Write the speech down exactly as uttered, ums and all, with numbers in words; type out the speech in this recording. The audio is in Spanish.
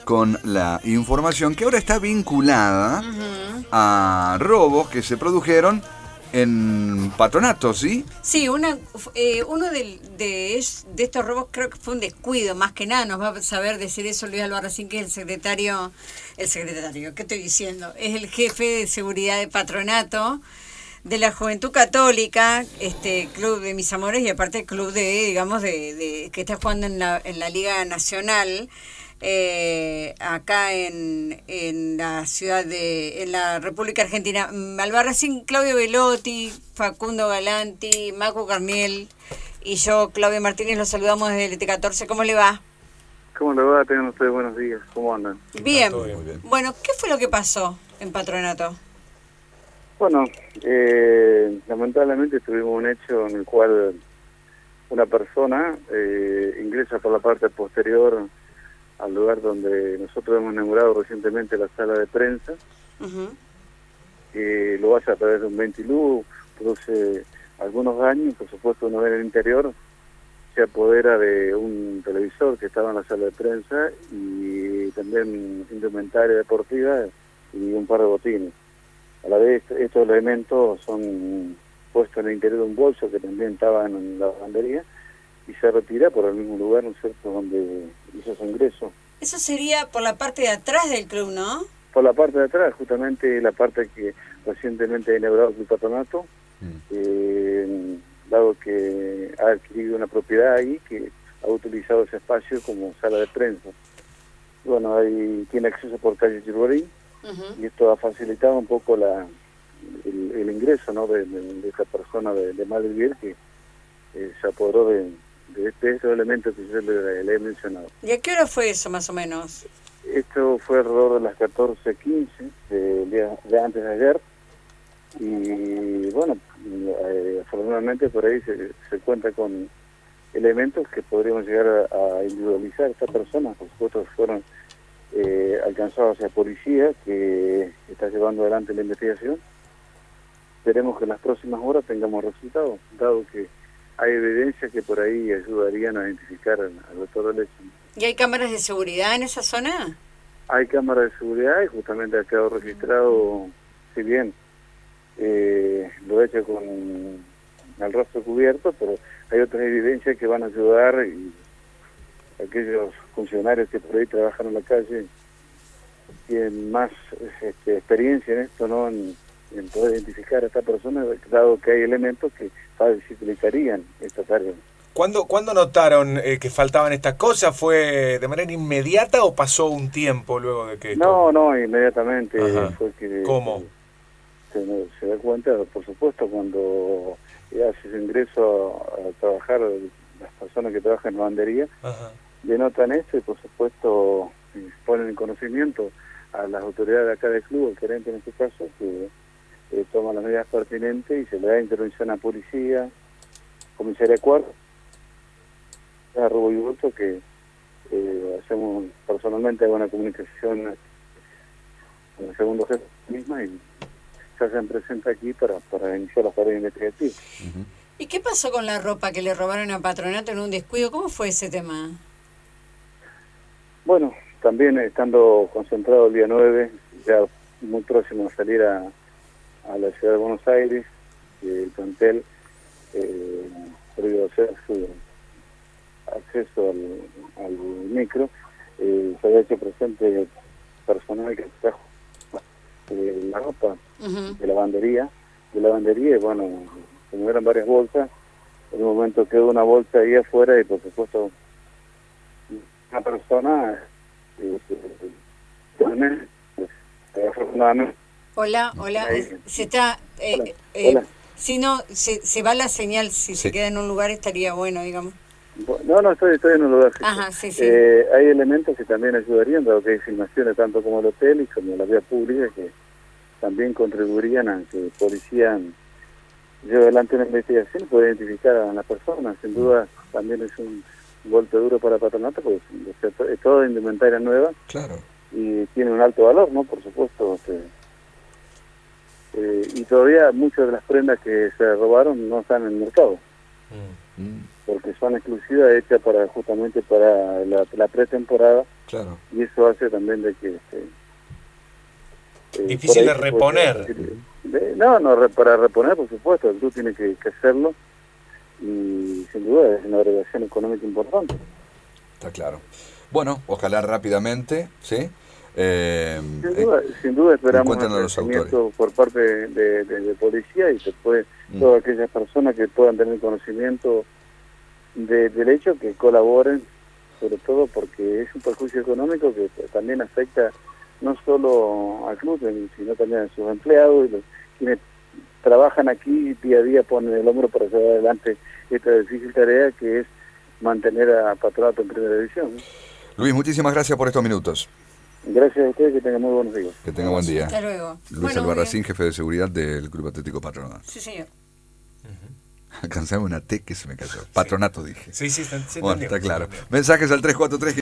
con la información que ahora está vinculada uh-huh. a robos que se produjeron en Patronato, ¿sí? Sí, una, eh, uno de, de, de estos robos creo que fue un descuido, más que nada, nos va a saber decir eso Luis Albarracín, que es el secretario, el secretario, ¿qué estoy diciendo? Es el jefe de seguridad de Patronato, de la Juventud Católica, este club de mis amores, y aparte el club de, digamos, de, de que está jugando en la, en la Liga Nacional, Eh, acá en, en la ciudad de, en la República Argentina. Albarracín, Claudio Velotti, Facundo Galanti, Macu Carniel y yo, Claudio Martínez, los saludamos desde el E T catorce. ¿Cómo le va? ¿Cómo le va? Tengan ustedes buenos días. ¿Cómo andan? Bien. bien. Bueno, ¿qué fue lo que pasó en Patronato? Bueno, eh, lamentablemente tuvimos un hecho en el cual una persona eh, ingresa por la parte posterior al lugar donde nosotros hemos inaugurado recientemente la sala de prensa. Uh-huh. eh, lo hace a través de un ventilú, produce algunos daños, por supuesto uno ve en el interior, se apodera de un televisor que estaba en la sala de prensa y también indumentaria deportiva y un par de botines. A la vez estos elementos son puestos en el interior de un bolso que también estaba en la lavandería y se retira por el mismo lugar, ¿no es cierto?, donde hizo su ingreso. Eso sería por la parte de atrás del club, ¿no? Por la parte de atrás, justamente la parte que recientemente ha inaugurado el Patronato, mm. eh, dado que ha adquirido una propiedad ahí, que ha utilizado ese espacio como sala de prensa. Bueno, ahí tiene acceso por calle Chirborín, uh-huh. y esto ha facilitado un poco la el, el ingreso, ¿no?, de, de, de esta persona de, de mal vivir que eh, se apoderó de... de estos elementos que yo le, le he mencionado. ¿Y a qué hora fue eso, más o menos? Esto fue alrededor de las catorce quince del día de antes de ayer, y bueno, eh, afortunadamente por ahí se, se cuenta con elementos que podríamos llegar a, a individualizar a esta persona. Por supuesto fueron eh, alcanzados hacia policía, que está llevando adelante la investigación. Esperemos que en las próximas horas tengamos resultados, dado que hay evidencias que por ahí ayudarían a identificar al, al autor del hecho. ¿Y hay cámaras de seguridad en esa zona? Hay cámaras de seguridad y justamente ha quedado registrado, si bien eh, lo he hecho con el rostro cubierto, pero hay otras evidencias que van a ayudar, y aquellos funcionarios que por ahí trabajan en la calle tienen más este, experiencia en esto, ¿no?, en, en poder identificar a esta persona, dado que hay elementos que facilitarían esta tarea. ¿Cuándo, ¿cuándo notaron eh, que faltaban estas cosas? ¿Fue de manera inmediata o pasó un tiempo luego de que...? No, no, inmediatamente. Fue que, ¿Cómo? Se, se da cuenta, por supuesto, cuando hace su ingreso a, a trabajar, las personas que trabajan en lavandería, Ajá. denotan esto y, por supuesto, ponen en conocimiento a las autoridades de acá del club, el gerente en este caso, que eh, toma las medidas pertinentes y se le da intervención a policía, comisaría cuarto, a robo y hurto, que eh, hacemos personalmente una comunicación con el segundo jefe misma y se hacen presentes aquí para, para iniciar las tareas investigativas. Uh-huh. ¿Y qué pasó con la ropa que le robaron a Patronato en un descuido? ¿Cómo fue ese tema? Bueno, también estando concentrado el día nueve, ya muy próximo a salir a, a la ciudad de Buenos Aires, el plantel eh, previo a hacer su acceso al, al micro, eh, se había hecho presente personal que trajo eh, la ropa uh-huh. de lavandería, de lavandería, y bueno, como eran varias bolsas, en un momento quedó una bolsa ahí afuera y por supuesto una persona eh, eh, afortunadamente. Hola, hola, ahí. se está... Eh, hola. Eh, hola. Si no, se, se va la señal, si sí. se queda en un lugar estaría bueno, digamos. No, no, estoy, estoy en un lugar. Ajá, sí, sí. Eh, hay elementos que también ayudarían, dado que hay filmaciones tanto como el hotel y como la vía pública, que también contribuirían a que el policía lleve adelante una investigación y pueda identificar a la persona. Sin duda también es un golpe duro para Patronato, porque es toda indumentaria nueva. Claro. Y tiene un alto valor, ¿no? Por supuesto. Este, eh, y todavía muchas de las prendas que se robaron no están en el mercado. Mm. porque son exclusivas hechas para justamente para la, la pretemporada Claro. Y eso hace también de que... Este, eh, Difícil de por ahí se reponer. puede- de- no, no, re- para reponer, por supuesto, el club tiene que, que hacerlo, y sin duda es una agregación económica importante. Está claro. Bueno, ojalá rápidamente, ¿sí? Eh, Sin duda, sin duda esperamos encuentran a los reconocimiento por parte de, de, de- de policía y después Mm. todas aquellas personas que puedan tener conocimiento de, del hecho, que colaboren, sobre todo porque es un perjuicio económico que también afecta no solo al club, sino también a sus empleados y los quienes trabajan aquí día a día, ponen el hombro para llevar adelante esta difícil tarea que es mantener a Patronato en primera división, ¿no? Luis, muchísimas gracias por estos minutos. Gracias a ustedes, que tengan muy buenos días. Que tenga buen día. Hasta luego. Luis Bueno, muy Albarracín, bien. jefe de seguridad del Club Atlético Patronato. Sí, señor. Alcanzame una T que se me cayó. Patronato dije. Sí, sí, se Bueno, entendió, está se claro. entendió. Mensajes al tres cuatro tres.